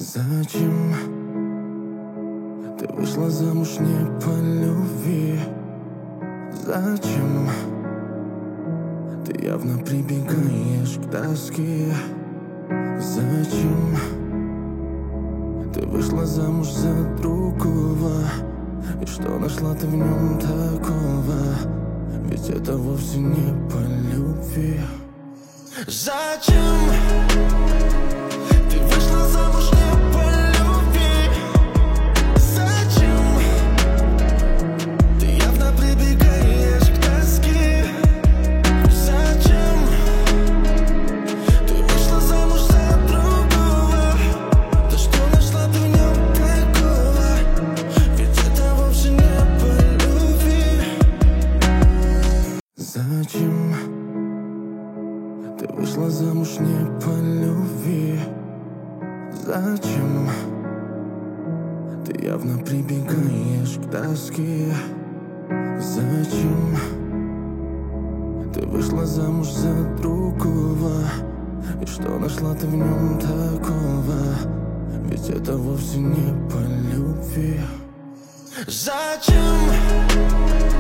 Зачем ты вышла замуж не по любви? Зачем ты явно прибегаешь к тоске? Зачем ты вышла замуж за другого? И что нашла ты в нем такого? Ведь это вовсе не по любви. Зачем ты вышла замуж не по любви? Зачем ты явно прибегаешь к тоске? Зачем ты вышла замуж за другого? Да что нашла ты в нем такого? Ведь это вовсе не по любви. Зачем ты вышла замуж не по любви? Зачем ты явно прибегаешь к тоске? Зачем ты вышла замуж за другого? И что нашла ты в нем такого? Ведь это вовсе не по любви. Зачем